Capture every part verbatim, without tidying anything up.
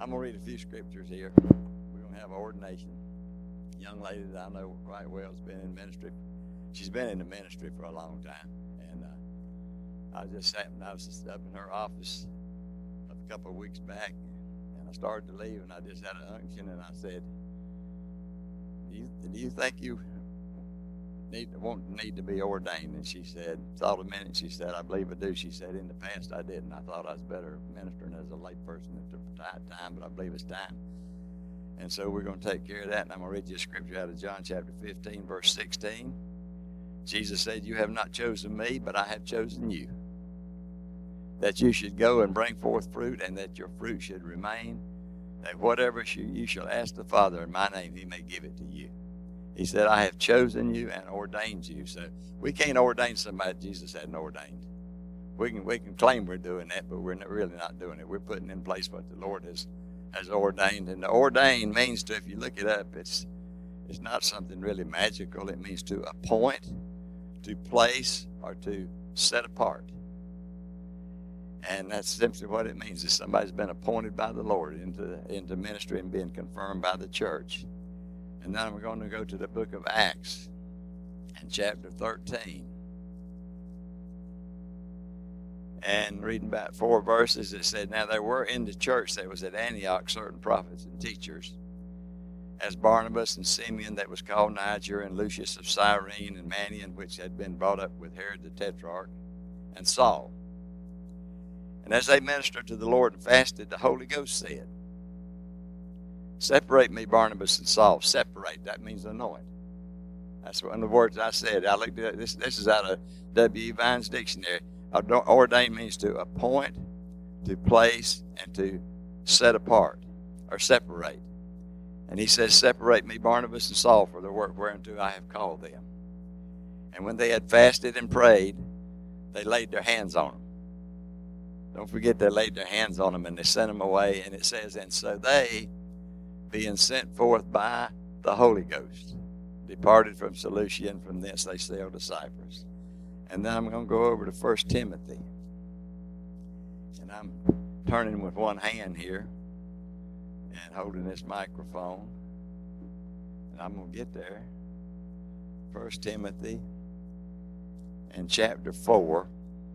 I'm going to read a few scriptures here. We're going to have ordination. A young lady that I know quite well has been in ministry. She's been in the ministry for a long time. And uh, I just sat and I was just up in her office a couple of weeks back, and I started to leave, and I just had an unction, and I said, do you, do you think you need won't need to be ordained? And she said, thought a minute, she said, I believe I do. She said, in the past I didn't. I thought I was better ministering as a lay person at the time, but I believe it's time. And so we're going to take care of that, and I'm going to read you a scripture out of John chapter fifteen, verse sixteen. Jesus said, you have not chosen me, but I have chosen you, that you should go and bring forth fruit, and that your fruit should remain, that whatever you shall ask the Father in my name, he may give it to you. He said, I have chosen you and ordained you. So we can't ordain somebody Jesus hadn't ordained. We can we can claim we're doing that, but we're not, really not doing it. We're putting in place what the Lord has, has ordained. And to ordain means to, if you look it up, it's it's not something really magical. It means to appoint, to place, or to set apart. And that's simply what it means, is somebody's been appointed by the Lord into, into ministry and being confirmed by the church. And then we're going to go to the book of Acts and chapter thirteen. And reading about four verses, it said, now there were in the church that was at Antioch certain prophets and teachers, as Barnabas and Simeon that was called Niger, and Lucius of Cyrene, and Manaen, which had been brought up with Herod the Tetrarch, and Saul. And as they ministered to the Lord and fasted, the Holy Ghost said, separate me, Barnabas and Saul. Separate, that means anoint. That's one of the words I said. I looked at this. This is out of W E. Vine's dictionary. Ordain means to appoint, to place, and to set apart, or separate. And he says, separate me, Barnabas and Saul, for the work whereunto I have called them. And when they had fasted and prayed, they laid their hands on them. Don't forget, they laid their hands on them and they sent them away. And it says, and so they, being sent forth by the Holy Ghost, departed from Seleucia, and from thence they sailed to Cyprus. And then I'm going to go over to First Timothy. And I'm turning with one hand here and holding this microphone. And I'm going to get there. First Timothy and chapter four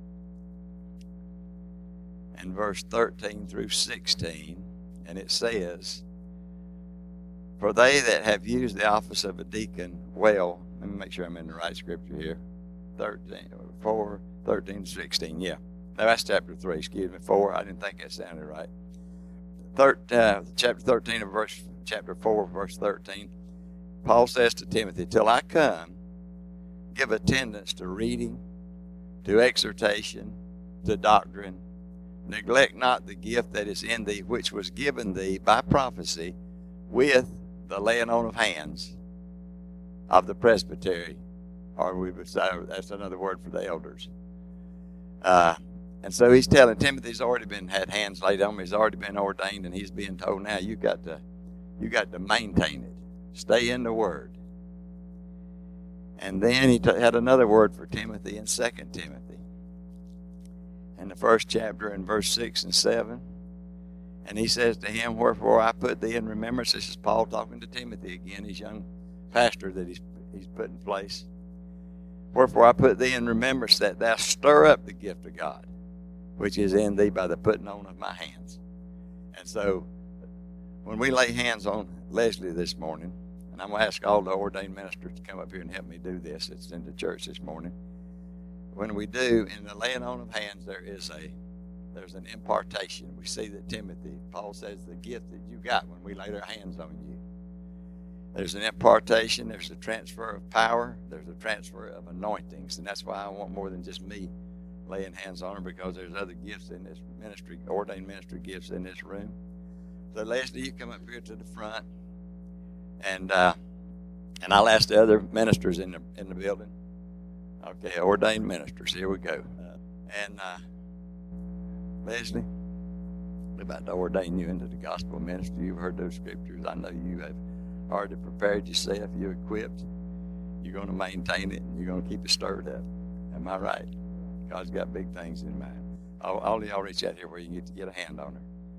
and verse thirteen through sixteen. And it says, for they that have used the office of a deacon well, let me make sure I'm in the right scripture here. thirteen, four, thirteen, sixteen, yeah. No, that's chapter three, excuse me, four. I didn't think that sounded right. Thir, uh, chapter thirteen of verse, chapter four, verse thirteen. Paul says to Timothy, till I come, give attendance to reading, to exhortation, to doctrine. Neglect not the gift that is in thee, which was given thee by prophecy with the laying on of hands of the presbytery. Or we would say, that's another word for the elders. Uh, and so he's telling Timothy's already been had hands laid on him. He's already been ordained, and he's being told now you got to you got to maintain it. Stay in the word. And then he t- had another word for Timothy in Second Timothy, in the first chapter, in verse six and seven. And he says to him, wherefore I put thee in remembrance. This is Paul talking to Timothy again, his young pastor that he's he's put in place. Wherefore I put thee in remembrance that thou stir up the gift of God, which is in thee by the putting on of my hands. And so when we lay hands on Leslie this morning, and I'm going to ask all the ordained ministers to come up here and help me do this. It's in the church this morning. When we do, in the laying on of hands, there is a there's an impartation. We see that Timothy, Paul says, the gift that you got when we laid our hands on you. There's an impartation, there's a transfer of power, there's a transfer of anointings, and that's why I want more than just me laying hands on her, because there's other gifts in this ministry, ordained ministry gifts in this room. So Leslie, you come up here to the front, and uh, and I'll ask the other ministers in the in the building. Okay, ordained ministers, here we go. Uh, and uh, Leslie, we're about to ordain you into the gospel ministry. You've heard those scriptures. I know you have already prepared yourself. You're equipped. You're going to maintain it, and you're going to keep it stirred up. Am I right? God's got big things in mind. All, all of y'all reach out here where you can get to get a hand on her. And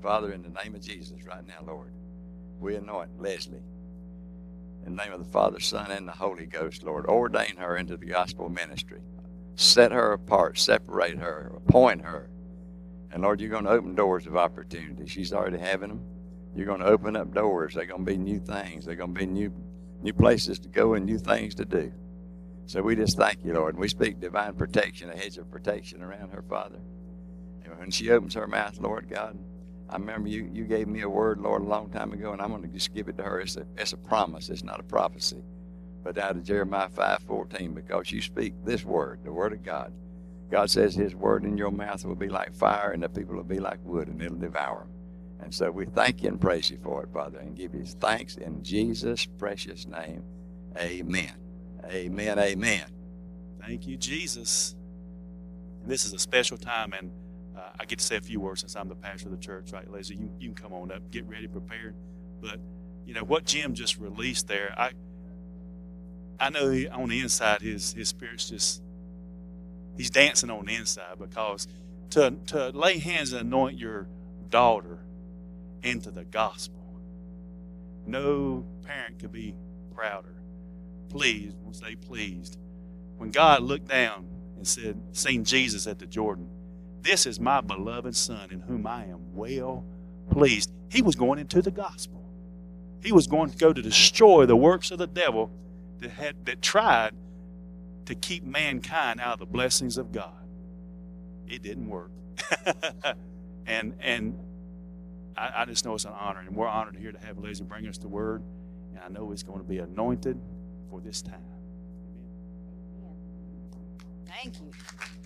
Father, in the name of Jesus right now, Lord, we anoint Leslie. In the name of the Father, Son, and the Holy Ghost, Lord, ordain her into the gospel ministry. Set her apart, separate her, appoint her. And Lord, you're going to open doors of opportunity. She's already having them. You're going to open up doors. They're going to be new things. They're going to be new, new places to go and new things to do. So we just thank you, Lord. And we speak divine protection, a hedge of protection around her, Father. And when she opens her mouth, Lord God, I remember you, you gave me a word, Lord, a long time ago, and I'm going to just give it to her. It's a, it's a promise. It's not a prophecy. But out of Jeremiah five fourteen, because you speak this word, the word of God. God says his word in your mouth will be like fire, and the people will be like wood, and it'll devour them. And so we thank you and praise you for it, Father, and give you thanks in Jesus' precious name. Amen. Amen. Amen. Thank you, Jesus. And this is a special time, and uh, I get to say a few words since I'm the pastor of the church, right, Leslie? You, you can come on up, get ready, prepared. But, you know, what Jim just released there, I I know he, on the inside his his spirit's just, he's dancing on the inside, because to, to lay hands and anoint your daughter into the gospel, no parent could be prouder. Pleased, we'll say pleased. When God looked down and said, seen Jesus at the Jordan, this is my beloved son in whom I am well pleased. He was going into the gospel. He was going to go to destroy the works of the devil that had that tried to keep mankind out of the blessings of God. It didn't work. and and I, I just know it's an honor, and we're honored here to have Leslie bring us the word, and I know it's going to be anointed for this time. Amen. Thank you.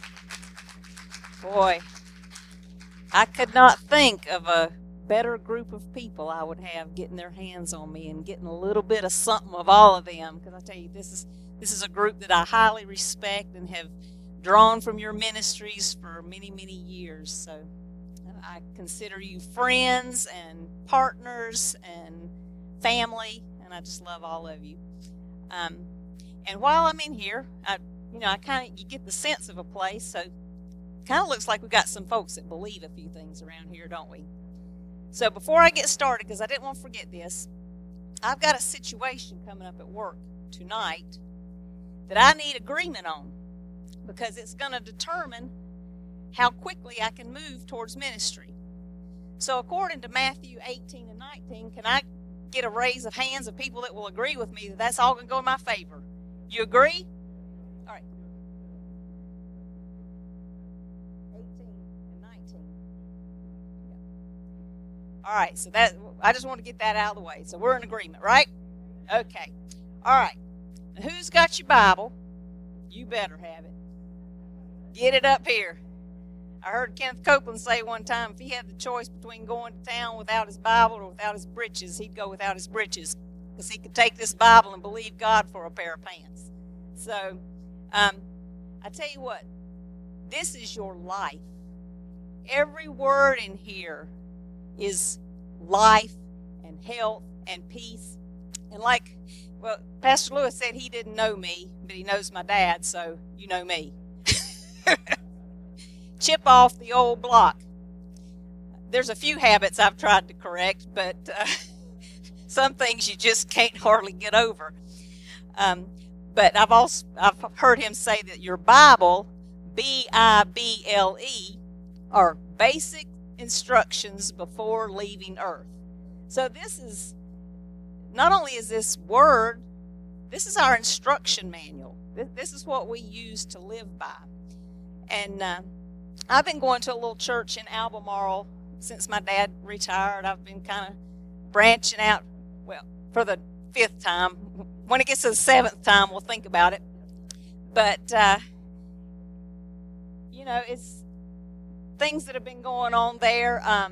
Boy, I could not think of a better group of people I would have getting their hands on me and getting a little bit of something of all of them, because I tell you, this is this is a group that I highly respect and have drawn from your ministries for many, many years. So I consider you friends and partners and family, and I just love all of you. Um, and while I'm in here, I, you know, I kind of you get the sense of a place. So kind of looks like we've got some folks that believe a few things around here, don't we? So before I get started, because I didn't want to forget this, I've got a situation coming up at work tonight that I need agreement on, because it's going to determine how quickly I can move towards ministry. So according to Matthew eighteen and nineteen, can I get a raise of hands of people that will agree with me that that's all going to go in my favor? You agree? All right. eighteen and nineteen. All right, so that I just want to get that out of the way. So we're in agreement, right? Okay. All right. Now, who's got your Bible? You better have it. Get it up here. I heard Kenneth Copeland say one time, if he had the choice between going to town without his Bible or without his breeches, he'd go without his breeches, because he could take this Bible and believe God for a pair of pants. So, um, I tell you what, this is your life. Every word in here is life and health and peace. And like, well, Pastor Lewis said he didn't know me, but he knows my dad, so you know me. Chip off the old block. There's a few habits I've tried to correct, but uh, some things you just can't hardly get over. Um, but I've also I've heard him say that your Bible, B I B L E, are basic instructions before leaving earth. So this is, not only is this word, this is our instruction manual. This is what we use to live by. And uh, I've been going to a little church in Albemarle since my dad retired. I've been kind of branching out, well, for the fifth time. When it gets to the seventh time, we'll think about it. But, uh, you know, it's things that have been going on there. Um,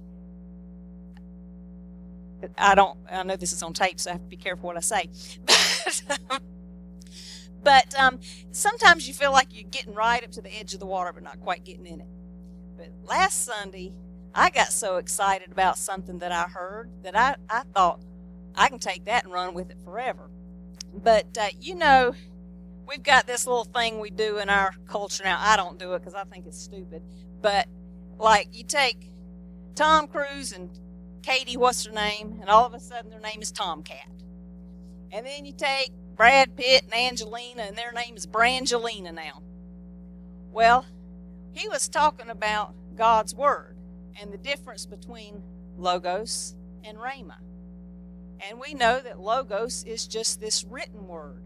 I don't, I know this is on tape, so I have to be careful what I say. But, But um, sometimes you feel like you're getting right up to the edge of the water, but not quite getting in it. But last Sunday, I got so excited about something that I heard that I, I thought I can take that and run with it forever. But, uh, you know, we've got this little thing we do in our culture now. I don't do it because I think it's stupid. But, like, you take Tom Cruise and Katie, what's her name? And all of a sudden their name is Tomcat. And then you take Brad Pitt and Angelina, and their name is Brangelina now. Well, he was talking about God's Word and the difference between Logos and Rhema. And we know that Logos is just this written word.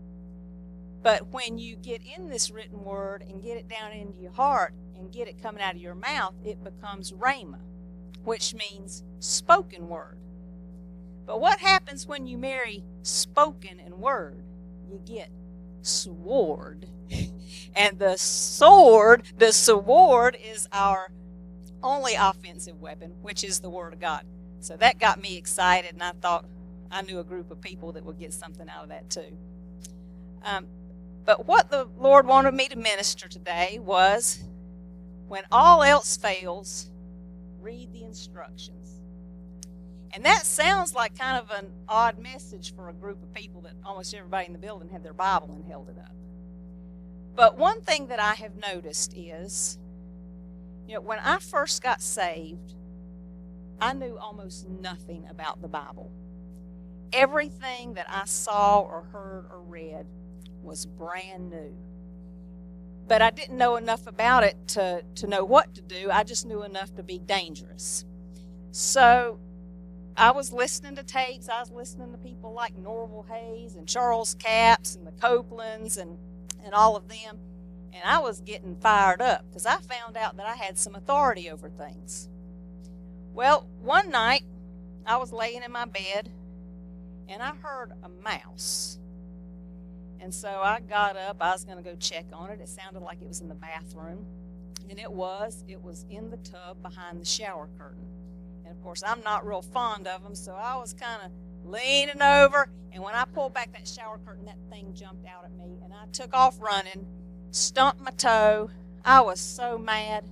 But when you get in this written word and get it down into your heart and get it coming out of your mouth, it becomes Rhema, which means spoken word. But what happens when you marry spoken and word? You get sword. And the sword, the sword is our only offensive weapon, which is the Word of God. So that got me excited, and I thought I knew a group of people that would get something out of that too. Um, but what the Lord wanted me to minister today was, when all else fails, read the instructions. And that sounds like kind of an odd message for a group of people that almost everybody in the building had their Bible and held it up. But one thing that I have noticed is, you know, when I first got saved, I knew almost nothing about the Bible. Everything that I saw or heard or read was brand new. But I didn't know enough about it to, to know what to do. I just knew enough to be dangerous. So I was listening to tapes. I was listening to people like Norval Hayes and Charles Capps and the Copelands and, and all of them. And I was getting fired up because I found out that I had some authority over things. Well, one night I was laying in my bed and I heard a mouse. And so I got up. I was going to go check on it. It sounded like it was in the bathroom. And it was. It was in the tub behind the shower curtain. And, of course, I'm not real fond of them, so I was kind of leaning over. And when I pulled back that shower curtain, that thing jumped out at me. And I took off running, stumped my toe. I was so mad.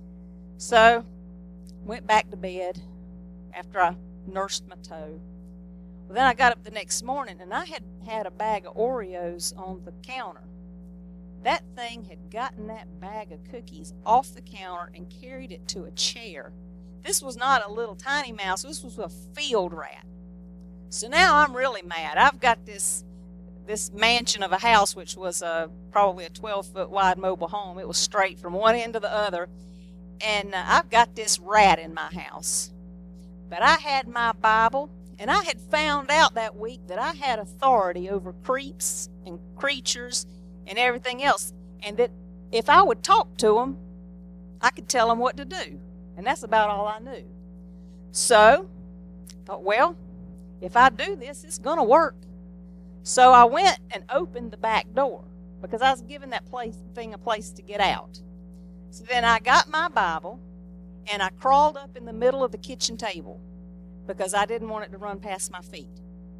So went back to bed after I nursed my toe. Well, then I got up the next morning, and I had had a bag of Oreos on the counter. That thing had gotten that bag of cookies off the counter and carried it to a chair. This was not a little tiny mouse. This was a field rat. So now I'm really mad. I've got this this mansion of a house, which was a, probably a twelve-foot wide mobile home. It was straight from one end to the other. And uh, I've got this rat in my house. But I had my Bible. And I had found out that week that I had authority over creeps and creatures and everything else. And that if I would talk to them, I could tell them what to do. And that's about all I knew. So I thought, well, if I do this, it's going to work. So I went and opened the back door because I was giving that place, thing a place to get out. So then I got my Bible and I crawled up in the middle of the kitchen table, because I didn't want it to run past my feet.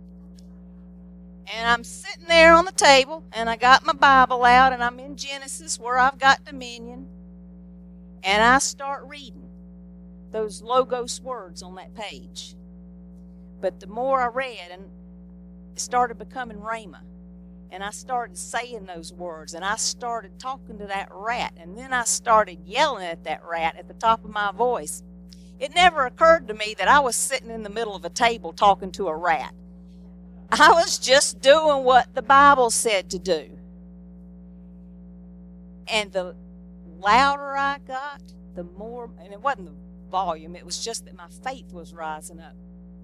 And I'm sitting there on the table, and I got my Bible out, and I'm in Genesis where I've got dominion, and I start reading those Logos words on that page. But the more I read, and it started becoming Rhema, and I started saying those words, and I started talking to that rat, and then I started yelling at that rat at the top of my voice. It never occurred to me that I was sitting in the middle of a table talking to a rat. I was just doing what the Bible said to do. And the louder I got, the more, and it wasn't the volume, it was just that my faith was rising up.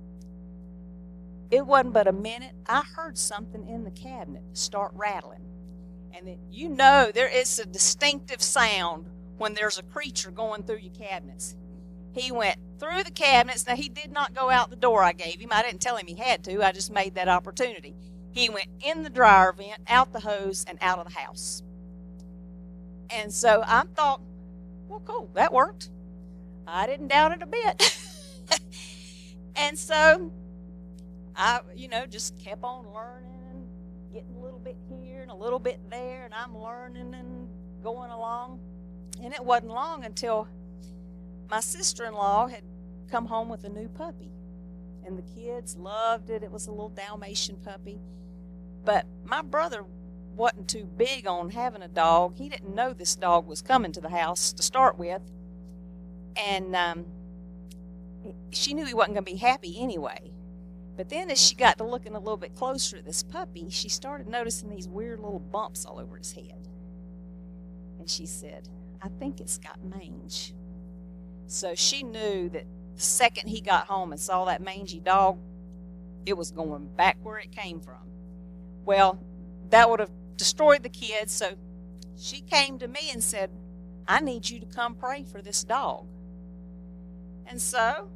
It wasn't but a minute, I heard something in the cabinet start rattling. And then, you know, there is a distinctive sound when there's a creature going through your cabinets. He went through the cabinets. Now, he did not go out the door I gave him. I didn't tell him he had to. I just made that opportunity. He went in the dryer vent, out the hose, and out of the house. And so I thought, well, cool, that worked. I didn't doubt it a bit. And so I, you know, just kept on learning, getting a little bit here and a little bit there, and I'm learning and going along. And it wasn't long until my sister-in-law had come home with a new puppy, and the kids loved it. It was a little Dalmatian puppy. But my brother wasn't too big on having a dog. He didn't know this dog was coming to the house to start with. And um, she knew he wasn't going to be happy anyway. But then as she got to looking a little bit closer at this puppy, she started noticing these weird little bumps all over his head. And she said, I think it's got mange. So she knew that the second he got home and saw that mangy dog, it was going back where it came from. Well, that would have destroyed the kids, so she came to me and said, I need you to come pray for this dog. And so,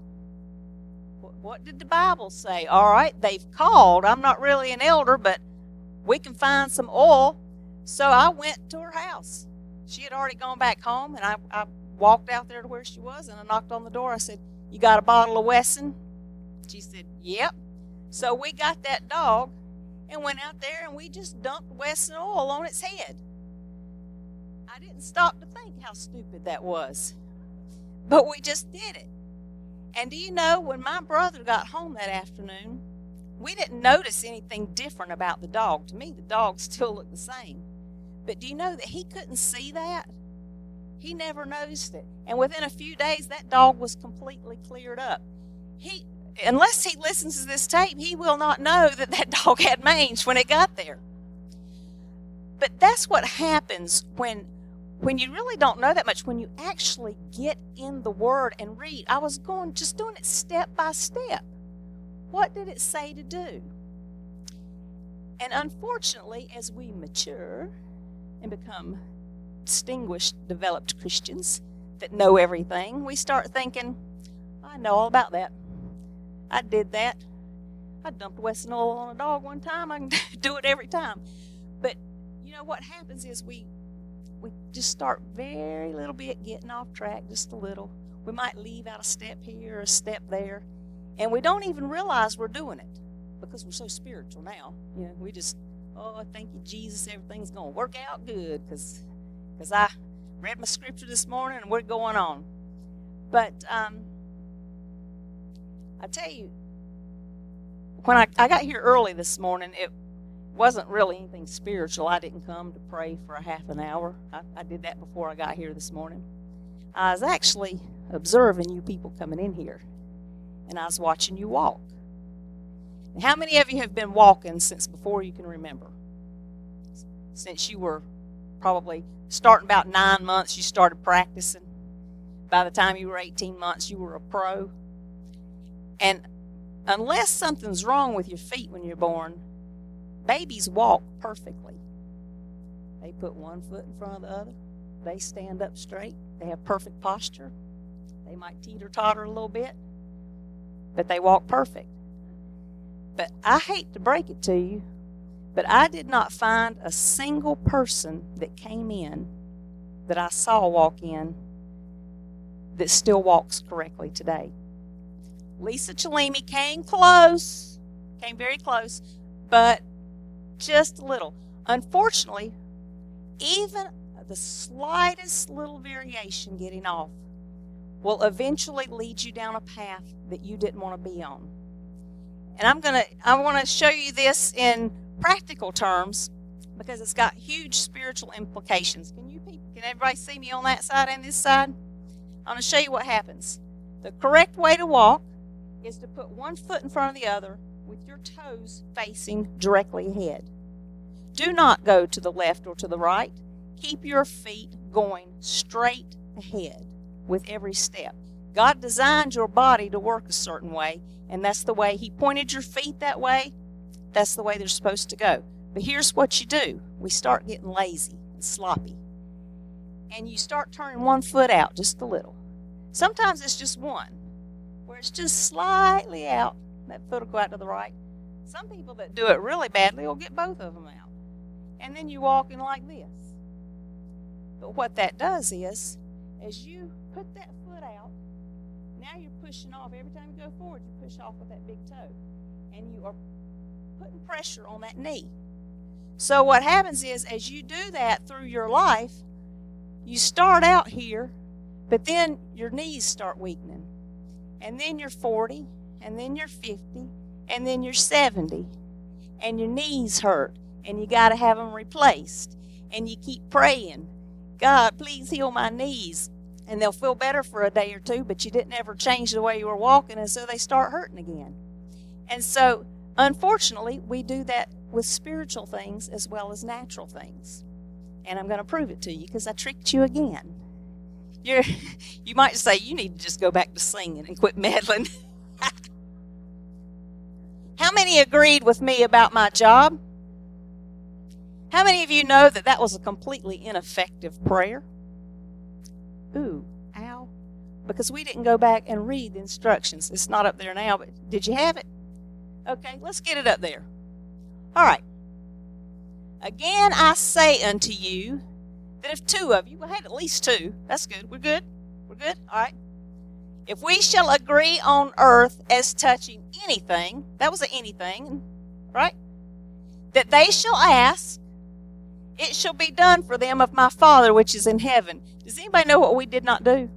what did the Bible say? All right, they've called. I'm not really an elder, but we can find some oil. So I went to her house. She had already gone back home, and I, I walked out there to where she was, and I knocked on the door. I said, you got a bottle of Wesson? She said, yep. So we got that dog and went out there, and we just dumped Wesson oil on its head. I didn't stop to think how stupid that was, but we just did it. And do you know, when my brother got home that afternoon, we didn't notice anything different about the dog. To me, the dog still looked the same. But do you know that he couldn't see that? He never noticed it. And within a few days, that dog was completely cleared up. He, unless he listens to this tape, he will not know that that dog had mange when it got there. But that's what happens when when you really don't know that much, when you actually get in the Word and read. I was going, just doing it step by step. What did it say to do? And unfortunately, as we mature and become distinguished, developed Christians that know everything, we start thinking, I know all about that. I did that. I dumped Wesson oil on a dog one time. I can do it every time. But you know what happens is we we just start very little bit getting off track, just a little. We might leave out a step here or a step there, and we don't even realize we're doing it because we're so spiritual now. You know, we just, oh, thank you, Jesus, everything's going to work out good because because I read my scripture this morning and we're going on. But um, I tell you, when I, I got here early this morning, it wasn't really anything spiritual. I didn't come to pray for a half an hour. I, I did that before I got here this morning. I was actually observing you people coming in here, and I was watching you walk. And how many of you have been walking since before you can remember? Since you were probably starting about nine months, you started practicing. By the time you were eighteen months, you were a pro. And unless something's wrong with your feet when you're born, babies walk perfectly. They put one foot in front of the other. They stand up straight. They have perfect posture. They might teeter-totter a little bit, but they walk perfect. But I hate to break it to you, but I did not find a single person that came in that I saw walk in that still walks correctly today. Lisa Chalimi came close, came very close, but just a little. Unfortunately, even the slightest little variation getting off will eventually lead you down a path that you didn't want to be on. And I'm gonna, I want to show you this in practical terms because it's got huge spiritual implications. Can you people, can everybody see me on that side and this side? I'm going to show you what happens. The correct way to walk is to put one foot in front of the other with your toes facing directly ahead. Do not go to the left or to the right. Keep your feet going straight ahead with every step. God designed your body to work a certain way, and that's the way He pointed your feet that way. That's the way they're supposed to go. But here's what you do. We start getting lazy and sloppy. And you start turning one foot out just a little. Sometimes it's just one, where it's just slightly out. That foot will go out to the right. Some people that do it really badly will get both of them out. And then you walk in like this. But what that does is, as you put that foot out, now you're pushing off. Every time you go forward, you push off with that big toe. And you are putting pressure on that knee. So what happens is, as you do that through your life, you start out here, but then your knees start weakening. And then you're forty, and then you're fifty, and then you're seventy, and your knees hurt, and you got to have them replaced. And you keep praying, God, please heal my knees. and they'll feel better for a day or two, but you didn't ever change the way you were walking, and so they start hurting again. And so, unfortunately, we do that with spiritual things as well as natural things. And I'm going to prove it to you because I tricked you again. You're, you might say, you need to just go back to singing and quit meddling. How many agreed with me about my job? How many of you know that that was a completely ineffective prayer? Ooh, ow. Because we didn't go back and read the instructions. It's not up there now, but did you have it? Okay, let's get it up there. All right. Again, I say unto you that if two of you, we had at least two. That's good. We're good. We're good. All right. If we shall agree on earth as touching anything, that was an anything, right? That they shall ask, it shall be done for them of my Father which is in heaven. Does anybody know what we did not do?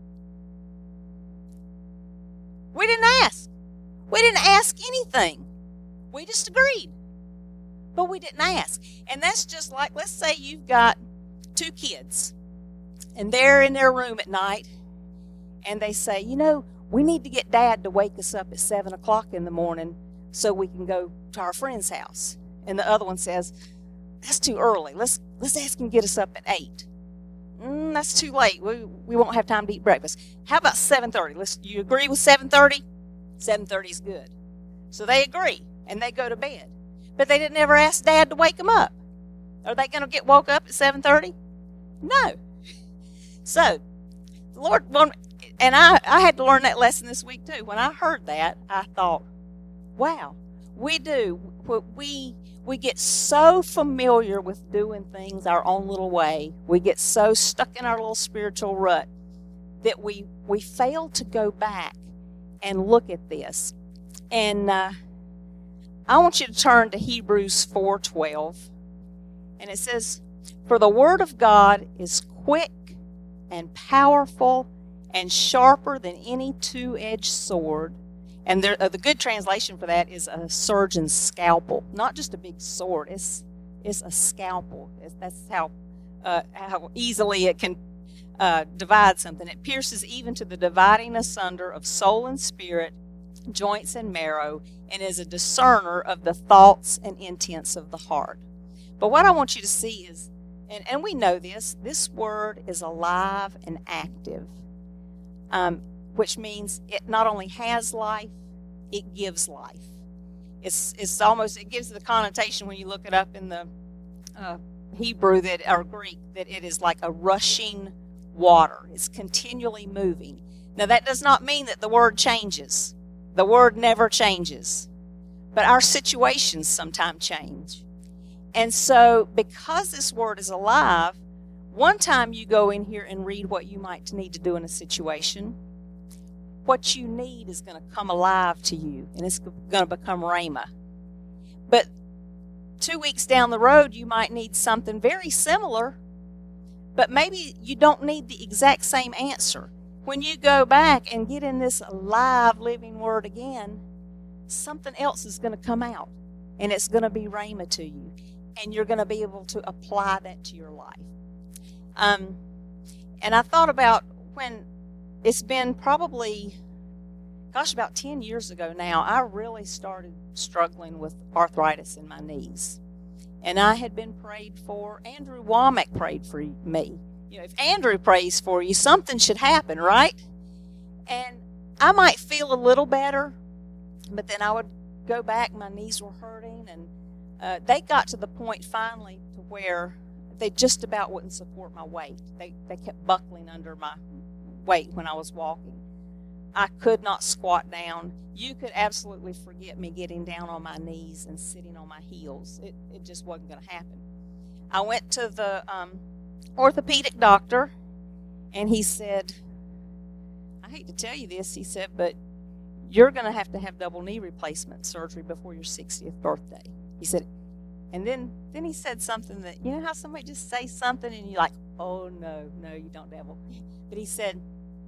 We didn't ask. We didn't ask anything. We just agreed. But we didn't ask. And that's just like, let's say you've got two kids, and they're in their room at night, and they say, you know, we need to get Dad to wake us up at seven o'clock in the morning so we can go to our friend's house. And the other one says, that's too early. Let's let's ask him to get us up at eight. Mm, that's too late. We we won't have time to eat breakfast. How about seven thirty? Let's. You agree with seven thirty? seven thirty is good. So they agree, and they go to bed. But they didn't ever ask Dad to wake them up. Are they going to get woke up at seven thirty? No. So, the Lord, and I, I had to learn that lesson this week too. When I heard that, I thought, wow, we do. We, we get so familiar with doing things our own little way. We get so stuck in our little spiritual rut that we, we fail to go back and look at this. And uh, I want you to turn to Hebrews four twelve. And it says, for the word of God is quick and powerful and sharper than any two-edged sword. And there, uh, the good translation for that is a surgeon's scalpel. Not just a big sword. It's it's a scalpel. It's, that's how uh, how easily it can uh, divide something. It pierces even to the dividing asunder of soul and spirit, joints and marrow, and is a discerner of the thoughts and intents of the heart. But what I want you to see is, and, and we know this, this word is alive and active, um, which means it not only has life, it gives life. It's it's almost, it gives the connotation when you look it up in the uh, Hebrew that or Greek, that it is like a rushing water. It's continually moving. Now that does not mean that the word changes. The word never changes. But our situations sometimes change. And so, because this word is alive, one time you go in here and read what you might need to do in a situation, what you need is going to come alive to you, and it's going to become rhema. But two weeks down the road, you might need something very similar, but maybe you don't need the exact same answer. When you go back and get in this alive, living word again, something else is going to come out, and it's going to be rhema to you. And you're going to be able to apply that to your life. Um, and I thought about when it's been probably, gosh, about ten years ago now, I really started struggling with arthritis in my knees. And I had been prayed for. Andrew Womack prayed for me. You know, if Andrew prays for you, something should happen, right? And I might feel a little better, but then I would go back, my knees were hurting, and Uh, they got to the point finally to where they just about wouldn't support my weight. They they kept buckling under my weight when I was walking. I could not squat down. You could absolutely forget me getting down on my knees and sitting on my heels. It, it just wasn't going to happen. I went to the um, orthopedic doctor, and he said, I hate to tell you this, he said, but you're going to have to have double knee replacement surgery before your sixtieth birthday. He said, and then, then he said something that, you know how somebody just says something and you're like, oh, no, no, you don't, devil. But he said,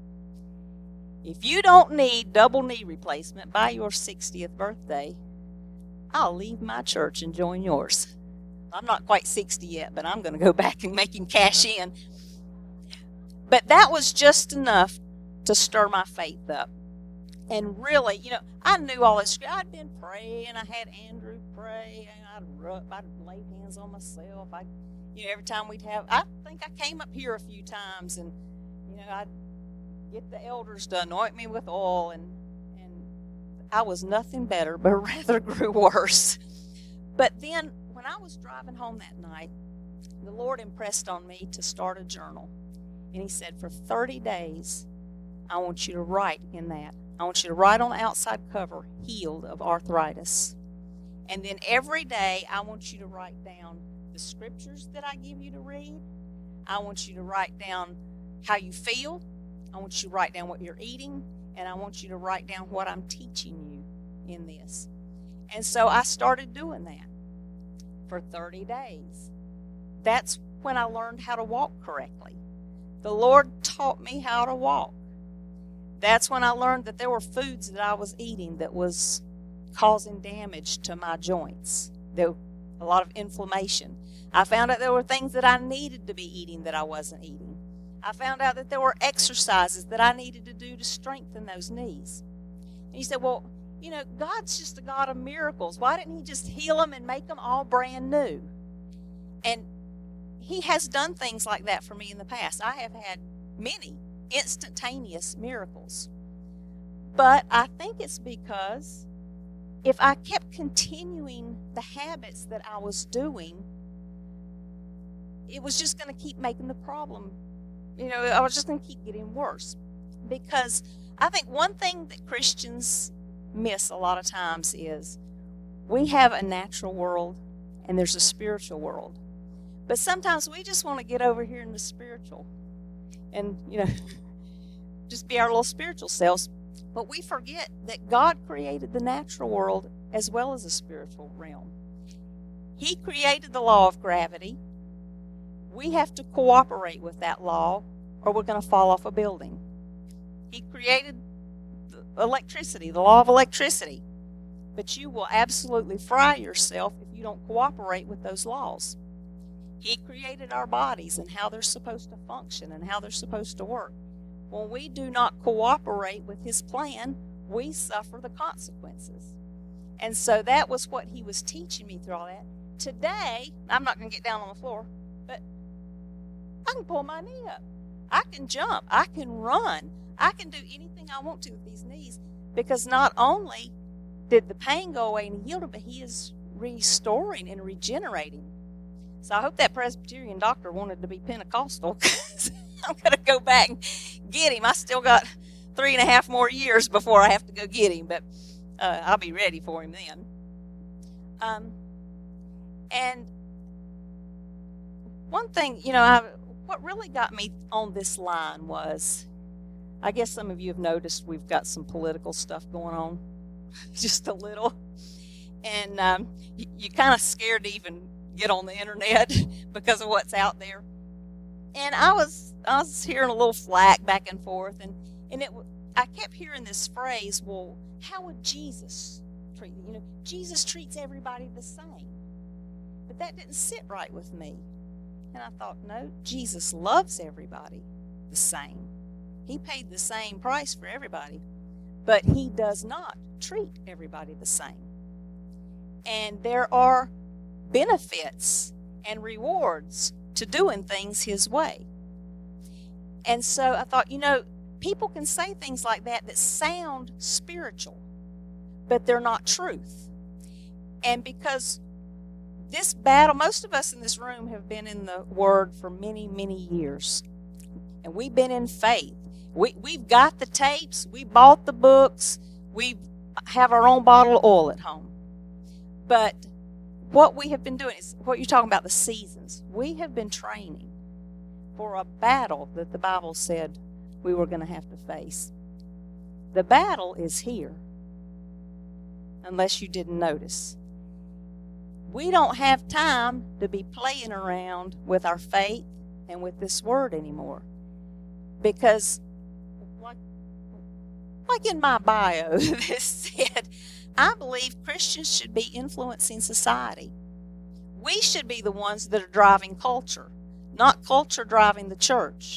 if you don't need double knee replacement by your sixtieth birthday, I'll leave my church and join yours. I'm not quite sixty yet, but I'm going to go back and make him cash in. But that was just enough to stir my faith up. And really, you know, I knew all this. I'd been praying. I had Andrew pray. And I'd rub, I'd lay hands on myself. I, you know, every time we'd have, I think I came up here a few times, and you know, I'd get the elders to anoint me with oil, and and I was nothing better, but rather grew worse. But then, when I was driving home that night, the Lord impressed on me to start a journal, and He said, for thirty days, I want you to write in that. I want you to write on the outside cover, healed of arthritis. And then every day, I want you to write down the scriptures that I give you to read. I want you to write down how you feel. I want you to write down what you're eating. And I want you to write down what I'm teaching you in this. And so I started doing that for thirty days. That's when I learned how to walk correctly. The Lord taught me how to walk. That's when I learned that there were foods that I was eating that was causing damage to my joints. There was a lot of inflammation. I found out there were things that I needed to be eating that I wasn't eating. I found out that there were exercises that I needed to do to strengthen those knees. And you said, well, you know, God's just a God of miracles. Why didn't He just heal them and make them all brand new? And He has done things like that for me in the past. I have had many instantaneous miracles. But I think it's because if I kept continuing the habits that I was doing, it was just going to keep making the problem, you know, I was just going to keep getting worse. Because I think one thing that Christians miss a lot of times is we have a natural world and there's a spiritual world. But sometimes we just want to get over here in the spiritual and, you know, just be our little spiritual selves. But we forget that God created the natural world as well as the spiritual realm. He created the law of gravity. We have to cooperate with that law or we're going to fall off a building. He created the electricity, the law of electricity. But you will absolutely fry yourself if you don't cooperate with those laws. He created our bodies and how they're supposed to function and how they're supposed to work. When we do not cooperate with His plan, we suffer the consequences. And so that was what He was teaching me through all that. Today, I'm not going to get down on the floor, but I can pull my knee up. I can jump. I can run. I can do anything I want to with these knees, because not only did the pain go away and He healed it, but He is restoring and regenerating. So I hope that Presbyterian doctor wanted to be Pentecostal, because I'm going to go back and get him. I still got three and a half more years before I have to go get him, but uh, I'll be ready for him then. Um, and one thing, you know, I, what really got me on this line was, I guess some of you have noticed we've got some political stuff going on, just a little. And um, you, you're kind of scared to even get on the internet because of what's out there. And I was I was hearing a little flack back and forth, and and it I kept hearing this phrase, well, how would Jesus treat you? You know, Jesus treats everybody the same. But that didn't sit right with me. And I thought, no, Jesus loves everybody the same. He paid the same price for everybody, but He does not treat everybody the same. And there are benefits and rewards to doing things His way. And so I thought, you know, people can say things like that that sound spiritual, but they're not truth. And because this battle, most of us in this room have been in the Word for many, many years. And we've been in faith. We, we've got the tapes. We bought the books. We have our own bottle of oil at home. But what we have been doing is what you're talking about, the seasons. We have been training for a battle that the Bible said we were going to have to face. The battle is here, unless you didn't notice. We don't have time to be playing around with our faith and with this Word anymore. Because, like, like in my bio, this said, I believe Christians should be influencing society. We should be the ones that are driving culture, not culture driving the church.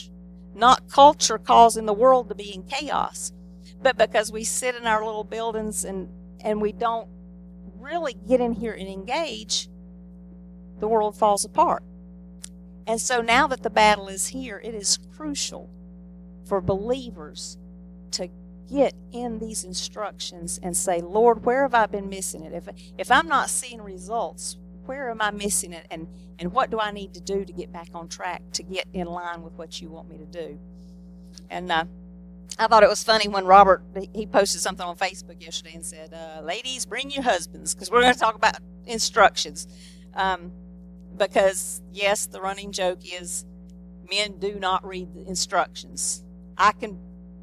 not culture causing the world to be in chaos, but because we sit in our little buildings and, and we don't really get in here and engage, the world falls apart. And so now that the battle is here, it is crucial for believers to get in these instructions and say, Lord, where have I been missing it? If if I'm not seeing results, where am I missing it? And, and what do I need to do to get back on track, to get in line with what you want me to do? And uh, I thought it was funny when Robert, he posted something on Facebook yesterday and said, uh, ladies, bring your husbands, because we're going to talk about instructions. Um, because, yes, the running joke is men do not read the instructions. I can,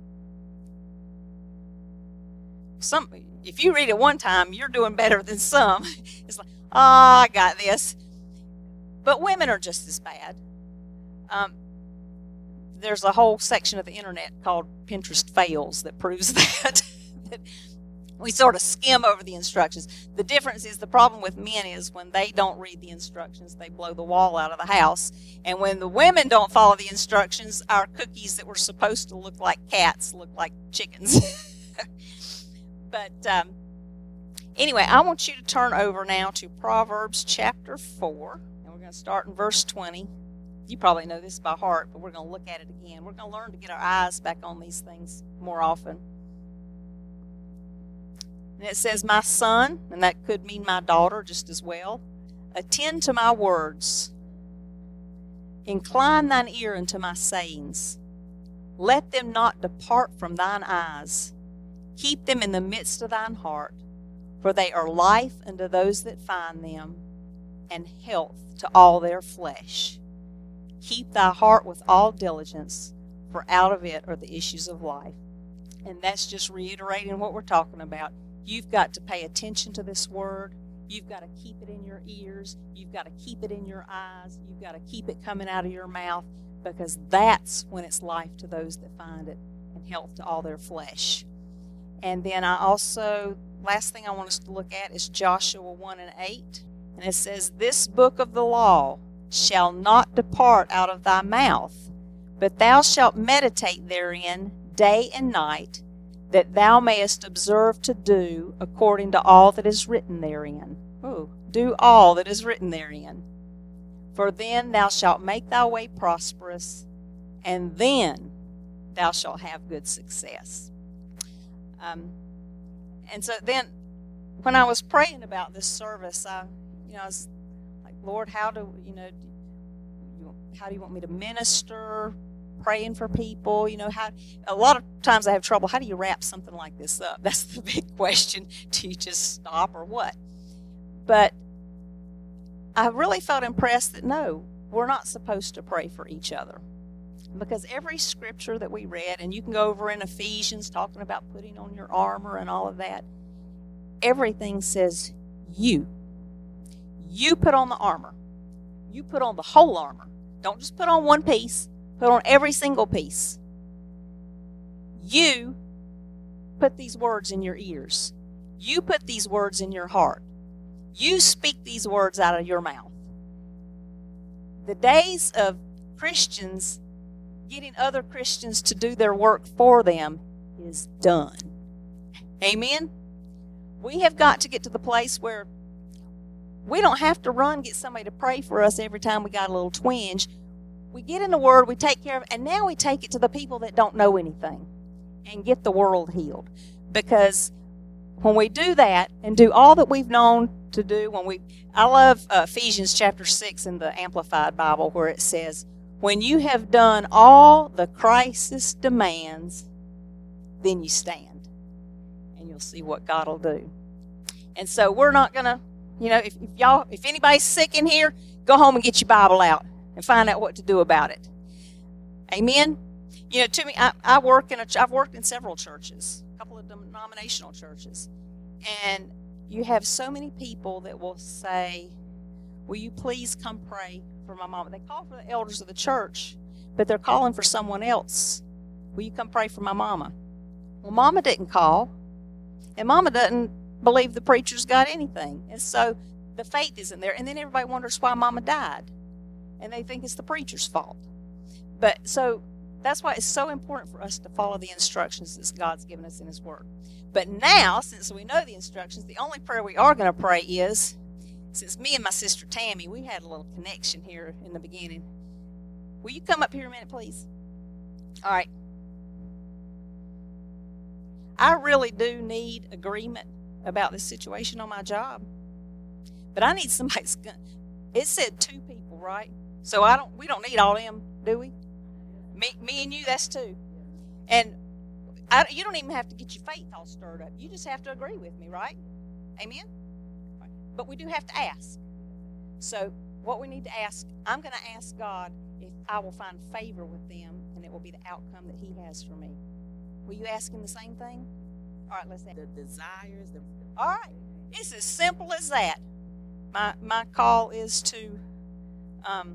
some, if you read it one time, you're doing better than some. It's like, oh, I got this. But women are just as bad. Um, there's a whole section of the internet called Pinterest Fails that proves that. that we sort of skim over the instructions. The difference is, the problem with men is when they don't read the instructions, they blow the wall out of the house. And when the women don't follow the instructions, our cookies that were supposed to look like cats look like chickens. But um, anyway, I want you to turn over now to Proverbs chapter four. And we're going to start in verse twenty. You probably know this by heart, but we're going to look at it again. We're going to learn to get our eyes back on these things more often. And it says, my son, and that could mean my daughter just as well, attend to my words. Incline thine ear unto my sayings. Let them not depart from thine eyes. Keep them in the midst of thine heart, for they are life unto those that find them, and health to all their flesh. Keep thy heart with all diligence, for out of it are the issues of life. And that's just reiterating what we're talking about. You've got to pay attention to this word. You've got to keep it in your ears. You've got to keep it in your eyes. You've got to keep it coming out of your mouth, because that's when it's life to those that find it and health to all their flesh. And then I also, last thing I want us to look at is Joshua one and eight. And it says, this book of the law shall not depart out of thy mouth, but thou shalt meditate therein day and night, that thou mayest observe to do according to all that is written therein. Ooh, do all that is written therein. For then thou shalt make thy way prosperous, and then thou shalt have good success. Um, and so then, when I was praying about this service, I, you know, I was like, Lord, how do you know? Do you, how do you want me to minister? Praying for people, you know, how a lot of times I have trouble. How do you wrap something like this up? That's the big question. Do you just stop or what? But I really felt impressed that no, we're not supposed to pray for each other, because every scripture that we read, and you can go over in Ephesians talking about putting on your armor and all of that, everything says you. You put on the armor. You put on the whole armor. Don't just put on one piece. Put on every single piece. You put these words in your ears. You put these words in your heart. You speak these words out of your mouth. The days of Christians getting other Christians to do their work for them is done. Amen? We have got to get to the place where we don't have to run, get somebody to pray for us every time we got a little twinge. We get in the Word, we take care of it, and now we take it to the people that don't know anything and get the world healed. Because when we do that and do all that we've known to do, when we, I love uh, Ephesians chapter six in the Amplified Bible, where it says, when you have done all the crisis demands, then you stand, and you'll see what God will do. And so we're not going to, you know, if, if y'all, if anybody's sick in here, go home and get your Bible out and find out what to do about it. Amen? You know, to me, I, I work in a, I've worked in several churches, a couple of denominational churches, and you have so many people that will say, will you please come pray for my mama? They call for the elders of the church, but they're calling for someone else. Will you come pray for my mama? Well, mama didn't call, and mama doesn't believe the preacher's got anything. And so the faith isn't there. And then everybody wonders why mama died. And they think it's the preacher's fault. But so That's why it's so important for us to follow the instructions that God's given us in His Word. But now, since we know the instructions, the only prayer we are going to pray is, since me and my sister Tammy, we had a little connection here in the beginning. Will you come up here a minute, please? All right. I really do need agreement about this situation on my job. But I need somebody's gun. It said two people, right? So I don't. We don't need all them, do we? Me, me and you, that's two. And I, you don't even have to get your faith all stirred up. You just have to agree with me, right? Amen? But we do have to ask. So what we need to ask, I'm going to ask God if I will find favor with them, and it will be the outcome that He has for me. Will you ask Him the same thing? All right, let's ask. The desires. The... All right. It's as simple as that. My, my call is to um,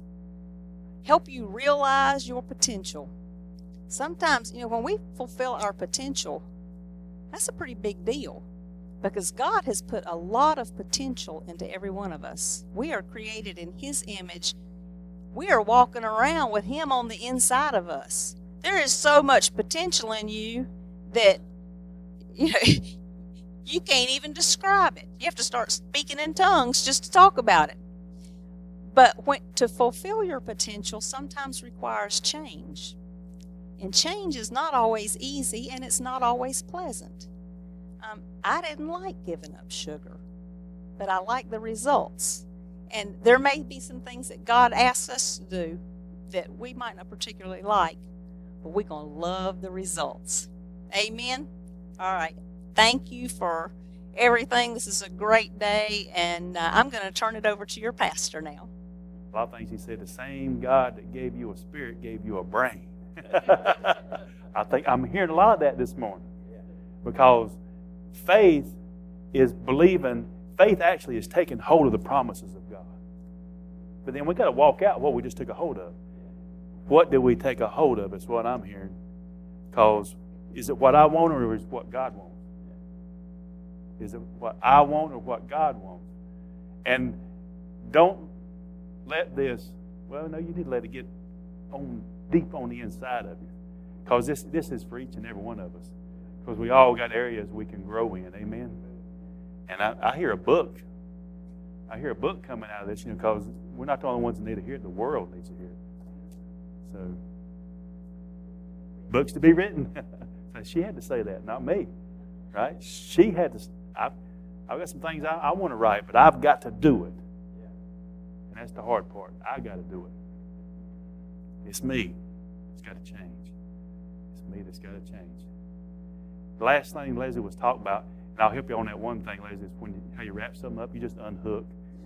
help you realize your potential. Sometimes, you know, when we fulfill our potential, that's a pretty big deal because God has put a lot of potential into every one of us. We are created in His image. We are walking around with Him on the inside of us. There is so much potential in you that, you know, you can't even describe it. You have to start speaking in tongues just to talk about it. But when, to fulfill your potential sometimes requires change. And change is not always easy, and it's not always pleasant. Um, I didn't like giving up sugar, but I like the results. And there may be some things that God asks us to do that we might not particularly like, but we're going to love the results. Amen? All right. Thank you for everything. This is a great day, and uh, I'm going to turn it over to your pastor now. A lot of things he said, the same God that gave you a spirit gave you a brain. I think I'm hearing a lot of that this morning because faith is believing, faith actually is taking hold of the promises of God. But then we got to walk out what we just took a hold of. What do we take a hold of is what I'm hearing. Because is it what I want or is it what God wants? Is it what I want or what God wants? And don't let this, well, no, you need to let it get on deep on the inside of you. Because this, this is for each and every one of us. Because we all got areas we can grow in. Amen? And I, I hear a book. I hear a book coming out of this, you know, because we're not the only ones that need to hear it. The world needs to hear it. So, books to be written. So she had to say that, not me. Right? She had to. I've, I've got some things I, I want to write, but I've got to do it. And that's the hard part. I got to do it. It's me that's got to change. It's me that's got to change. The last thing Leslie was talking about, and I'll help you on that one thing, Leslie, is when you, how you wrap something up, you just unhook.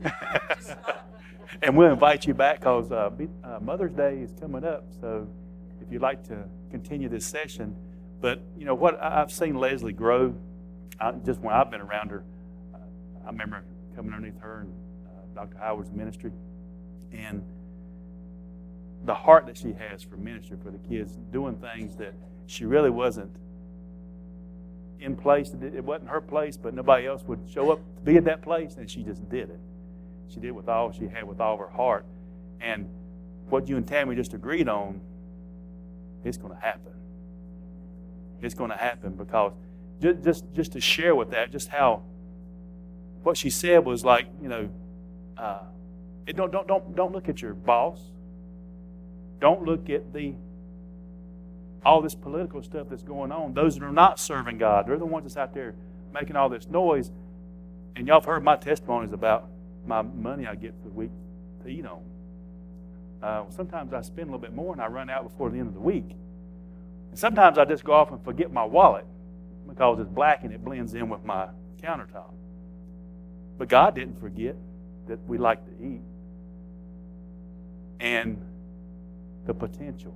And we'll invite you back because uh, uh, Mother's Day is coming up. So if you'd like to continue this session. But, you know, what I've seen Leslie grow, I, just when I've been around her, uh, I remember coming underneath her and uh, Doctor Howard's ministry. And the heart that she has for ministry for the kids, doing things that she really wasn't in place. It wasn't her place, but nobody else would show up to be at that place, and she just did it. She did with all she had, with all of her heart. And what you and Tammy just agreed on, it's going to happen. It's going to happen because just, just just to share with that, just how what she said was like, you know, uh, it don't don't don't don't look at your boss. Don't look at the all this political stuff that's going on. Those that are not serving God, they're the ones that's out there making all this noise. And y'all have heard my testimonies about my money I get for the week to eat on. Uh, sometimes I spend a little bit more and I run out before the end of the week. And sometimes I just go off and forget my wallet because it's black and it blends in with my countertop. But God didn't forget that we like to eat. And the potential.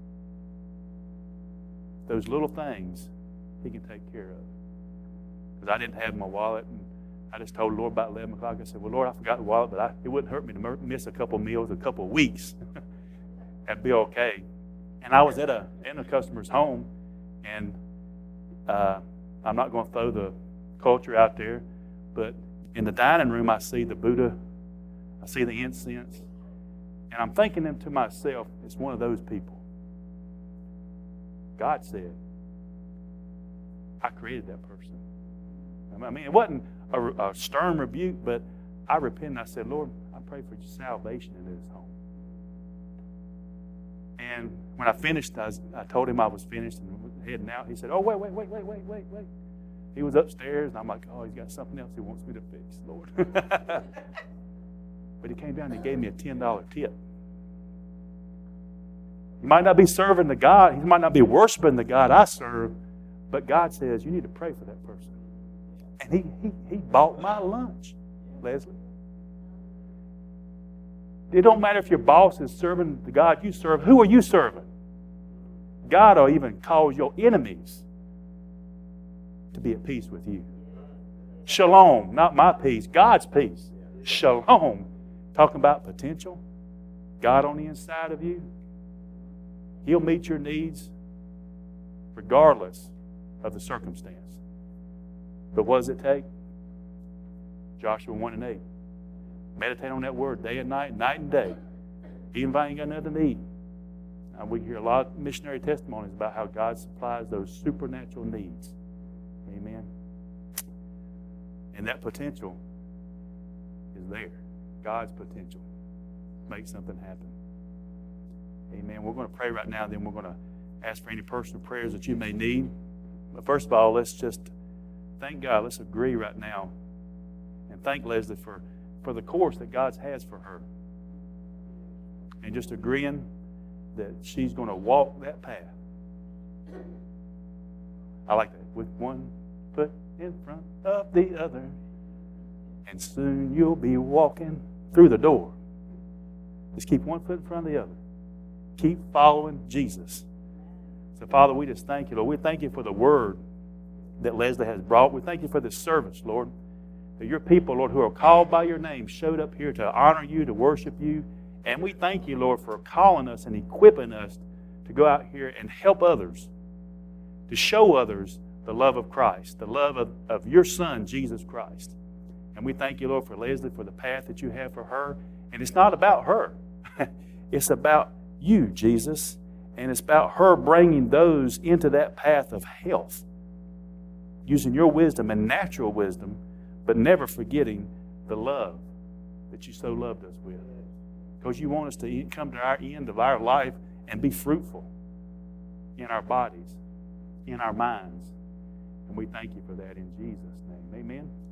Those little things He can take care of. Because I didn't have my wallet, and I just told the Lord about eleven o'clock. I said, well, Lord, I forgot the wallet, but I, it wouldn't hurt me to miss a couple of meals, a couple of weeks. That'd be okay. And I was at a in a customer's home, and uh, I'm not going to throw the culture out there, but in the dining room, I see the Buddha, I see the incense, and I'm thinking to myself, it's one of those people. God said, I created that person. I mean, it wasn't a, a stern rebuke, but I repented and I said, Lord, I pray for your salvation into his home. And when I finished, I, was, I told him I was finished and heading out. He said, oh, wait, wait, wait, wait, wait, wait, wait. He was upstairs, and I'm like, oh, he's got something else he wants me to fix, Lord. But he came down and he gave me a ten dollar tip. He might not be serving the God, he might not be worshiping the God I serve, but God says, you need to pray for that person. And he, he, he bought my lunch, Leslie. It don't matter if your boss is serving the God you serve. Who are you serving? God will even cause your enemies to be at peace with you. Shalom, not my peace, God's peace. Shalom. Talking about potential. God on the inside of you. He'll meet your needs regardless of the circumstance. But what does it take? Joshua one and eight. Meditate on that word day and night, night and day. Even if I ain't got nothing to eat. And we hear a lot of missionary testimonies about how God supplies those supernatural needs. Amen. And that potential is there. God's potential. Make something happen. Amen. We're going to pray right now, then we're going to ask for any personal prayers that you may need. But first of all, let's just thank God. Let's agree right now. And thank Leslie for, for the course that God has for her. And just agreeing that she's going to walk that path. I like that. With one foot in front of the other. And soon you'll be walking through the door. Just keep one foot in front of the other. Keep following Jesus. So, Father, we just thank you, Lord. We thank you for the word that Leslie has brought. We thank you for the servants, Lord. That your people, Lord, who are called by your name, showed up here to honor you, to worship you. And we thank you, Lord, for calling us and equipping us to go out here and help others, to show others the love of Christ, the love of, of your Son, Jesus Christ. And we thank you, Lord, for Leslie, for the path that you have for her. And it's not about her. It's about you, Jesus. And it's about her bringing those into that path of health, using your wisdom and natural wisdom, but never forgetting the love that you so loved us with. Because you want us to come to our end of our life and be fruitful in our bodies, in our minds. And we thank you for that in Jesus' name. Amen.